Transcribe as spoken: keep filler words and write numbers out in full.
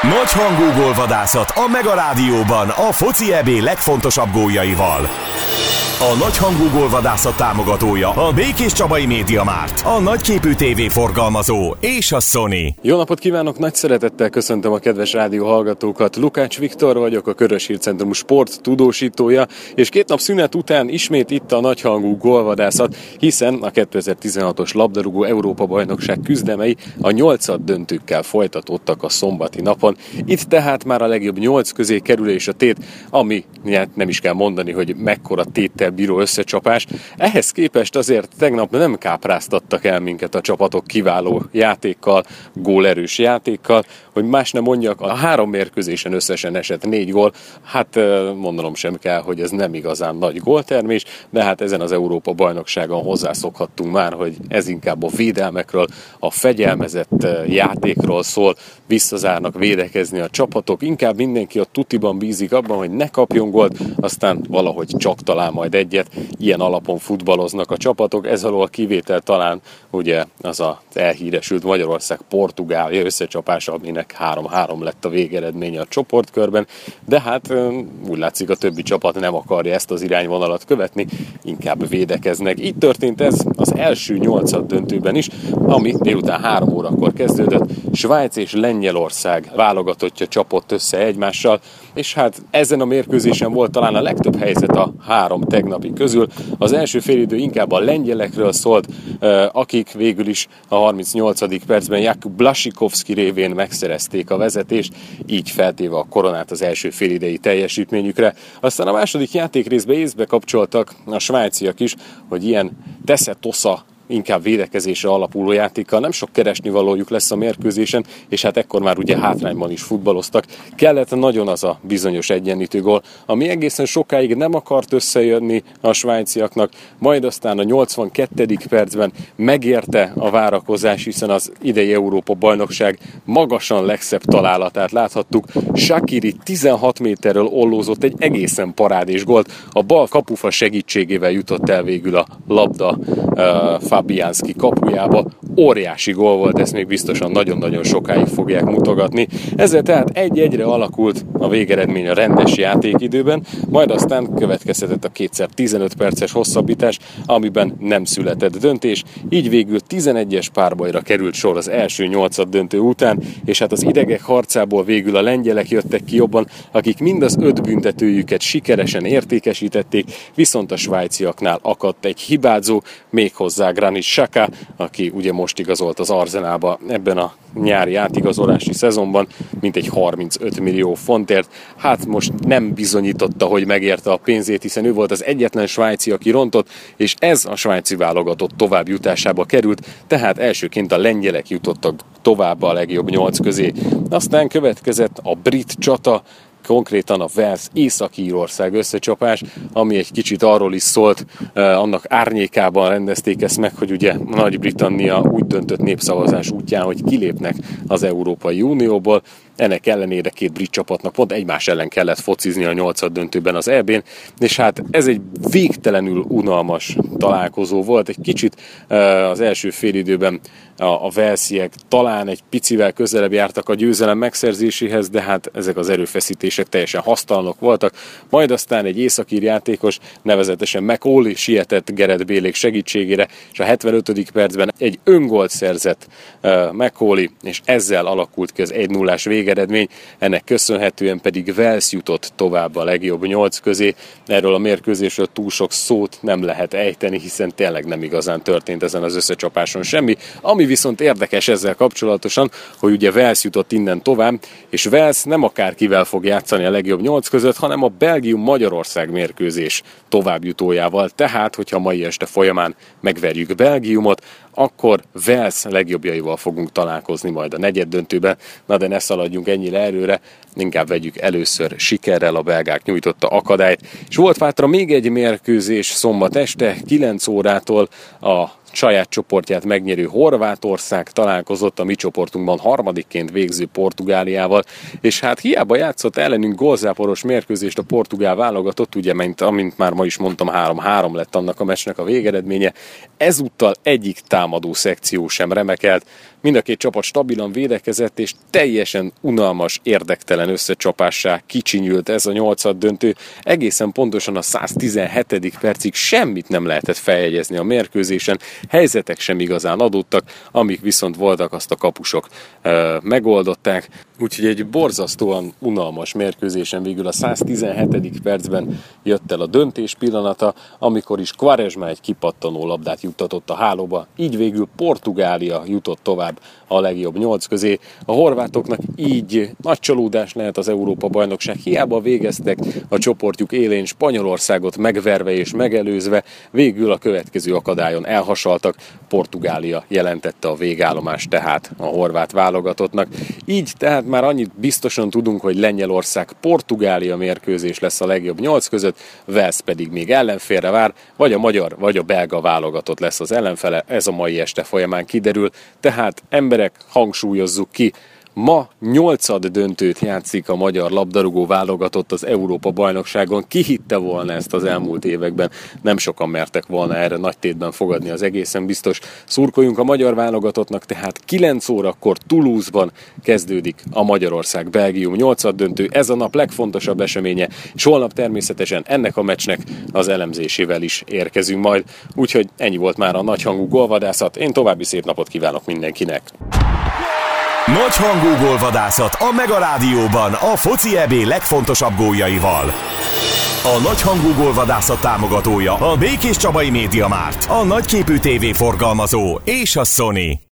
Nagyhangú gólvadászat a Mega Rádióban a foci é bé legfontosabb góljaival. A Nagyhangú gólvadászat támogatója a Békés Csabai Médiamárt, a nagyképű tévé forgalmazó és a Sony. Jó napot kívánok, nagy szeretettel köszöntöm a kedves rádió hallgatókat. Lukács Viktor vagyok, a Körös Hírcentrum sport tudósítója, és két nap szünet után ismét itt a Nagyhangú gólvadászat, hiszen a kétezer-tizenhatos labdarúgó Európa-bajnokság küzdemei a nyolcad döntőkkel folytatódtak a szombati napon. Itt tehát már a legjobb nyolc közé kerülés a tét, ami nem is kell mondani, hogy mekkora téttel bíró összecsapás. Ehhez képest azért tegnap nem kápráztattak el minket a csapatok kiváló játékkal, gólerős játékkal, hogy más nem mondjak, a három mérkőzésen összesen esett négy gól, hát mondanom sem kell, hogy ez nem igazán nagy góltermés, de hát ezen az Európa-bajnokságon hozzászokhattunk már, hogy ez inkább a védelmekről, a fegyelmezett játékról szól, visszazárnak védekezni a csapatok, inkább mindenki a tutiban bízik abban, hogy ne kapjon gólt, aztán valahogy csak talál majd egyet, ilyen alapon futballoznak a csapatok, ez alól a kivétel talán ugye az az elhíresült Magyarország-Portugália összecsapása, aminek három-három lett a végeredménye a csoportkörben, de hát úgy látszik a többi csapat nem akarja ezt az irányvonalat követni, inkább védekeznek. Így történt ez az első nyolcad döntőben is, ami délután három órakor kezdődött, Svájc és Lengyelország válogatottja csapott össze egymással, és hát ezen a mérkőzésen volt talán a legtöbb helyzet a három tegnapi közül. Az első félidő inkább a lengyelekről szólt, akik végül is a harmincnyolcadik percben Jakub Blaszczykowski révén megszerezték a vezetést, így feltéve a koronát az első félidei teljesítményükre. Aztán a második játékrészbe észbe kapcsoltak a svájciak is, hogy ilyen tesze-tosza, inkább védekezésre alapuló játékkal nem sok keresnivalójuk lesz a mérkőzésen, és hát ekkor már ugye hátrányban is futballoztak. Kellett nagyon az a bizonyos egyenlítő gól, ami egészen sokáig nem akart összejönni a svájciaknak, majd aztán a nyolcvankettedik percben megérte a várakozás, hiszen az idei Európa-bajnokság magasan legszebb találatát láthattuk. Shaqiri tizenhat méterről ollózott egy egészen parádés gólt, a bal kapufa segítségével jutott el végül a labda uh, Fabianski kapujába. Óriási gól volt, ezt még biztosan nagyon-nagyon sokáig fogják mutogatni. Ezzel tehát egy-egyre alakult a végeredmény a rendes játékidőben, majd aztán következhetett a kétszer tizenöt perces hosszabbítás, amiben nem született döntés, így végül tizenegyes párbajra került sor az első nyolcad döntő után, és hát az idegek harcából végül a lengyelek jöttek ki jobban, akik mind az öt büntetőjüket sikeresen értékesítették, viszont a svájciaknál akadt egy hibázó, méghozzá Granit Xhaka, aki ugye most igazolt az Arsenalba ebben a nyári átigazolási szezonban, mintegy harmincöt millió fontért. Hát most nem bizonyította, hogy megérte a pénzét, hiszen ő volt az egyetlen svájci, aki rontott, és ez a svájci válogatott tovább jutásába került, tehát elsőként a lengyelek jutottak tovább a legjobb nyolc közé. Aztán következett a brit csata, konkrétan a Wales-Észak-Írország összecsapás, ami egy kicsit arról is szólt, eh, annak árnyékában rendezték ezt meg, hogy ugye Nagy-Britannia úgy döntött népszavazás útján, hogy kilépnek az Európai Unióból. Ennek ellenére két brit csapatnak pont egymás ellen kellett focizni a nyolcad döntőben az é bén, és hát ez egy végtelenül unalmas találkozó volt. Egy kicsit eh, az első félidőben a, a walesiek talán egy picivel közelebb jártak a győzelem megszerzéséhez, de hát ezek az erőfeszítések teljesen hasztalanok voltak. Majd aztán egy északír játékos, nevezetesen McAuley sietett Gareth Bale segítségére, és a hetvenötödik percben egy öngolt szerzett uh, McAuley, és ezzel alakult ki az egy nullás végeredmény, ennek köszönhetően pedig Wales jutott tovább a legjobb nyolc közé. Erről a mérkőzésről túl sok szót nem lehet ejteni, hiszen tényleg nem igazán történt ezen az összecsapáson semmi. Ami viszont érdekes ezzel kapcsolatosan, hogy ugye Wales jutott innen tovább, és Wales nem akárkivel fog játszani a legjobb nyolc között, hanem a Belgium-Magyarország mérkőzés továbbjutójával. Tehát, hogyha mai este folyamán megverjük Belgiumot, akkor Wales legjobbjaival fogunk találkozni majd a negyeddöntőben. Na de ne szaladjunk ennyire előre, inkább vegyük először sikerrel a belgák nyújtotta akadályt. És volt hátra még egy mérkőzés szombat este, kilenc órától a saját csoportját megnyerő Horvátország találkozott a mi csoportunkban harmadikként végző Portugáliával, és hát hiába játszott ellenünk gólzáporos mérkőzést a portugál válogatott, ugye, mint amint már ma is mondtam, három-három lett annak a meccsnek a végeredménye, ezúttal egyik támadó szekció sem remekelt, mind a két csapat stabilan védekezett, és teljesen unalmas, érdektelen összecsapássá kicsinyült ez a nyolcad döntő. Egészen pontosan a száztizenhetedik percig semmit nem lehetett feljegyezni a mérkőzésen, helyzetek sem igazán adódtak, amik viszont voltak, azt a kapusok e, megoldották. Úgyhogy egy borzasztóan unalmas mérkőzésen végül a száztizenhetedik percben jött el a döntés pillanata, amikor is Quaresma egy kipattanó labdát juttatott a hálóba, így végül Portugália jutott tovább a legjobb nyolc közé. A horvátoknak így nagy csalódás lehet az Európa-bajnokság, hiába végeztek a csoportjuk élén, Spanyolországot megverve és megelőzve, végül a következő akadályon elhasaltak. Portugália jelentette a végállomást tehát a horvát válogatottnak. Így tehát már annyit biztosan tudunk, hogy Lengyelország-Portugália mérkőzés lesz a legjobb nyolc között, Wales pedig még ellenfélre vár, vagy a magyar, vagy a belga válogatott lesz az ellenfele, ez a mai este folyamán kiderül. Tehát emberek, hangsúlyozzuk ki, ma nyolcad döntőt játszik a magyar labdarúgó válogatott az Európa-bajnokságon. Ki hitte volna ezt az elmúlt években? Nem sokan mertek volna erre nagy tétben fogadni, az egészen biztos. Szurkoljunk a magyar válogatottnak, tehát kilenc órakor Toulouse-ban kezdődik a Magyarország-Belgium nyolcad döntő. Ez a nap legfontosabb eseménye, és holnap természetesen ennek a meccsnek az elemzésével is érkezünk majd. Úgyhogy ennyi volt már a nagyhangú gólvadászat. Én további szép napot kívánok mindenkinek! Nagyhangú gólvadászat a Mega Rádióban a foci é bé legfontosabb góljaival. A nagyhangú gólvadászat támogatója a Békés Csabai Média Márt, a nagyképű tévéforgalmazó és a Sony.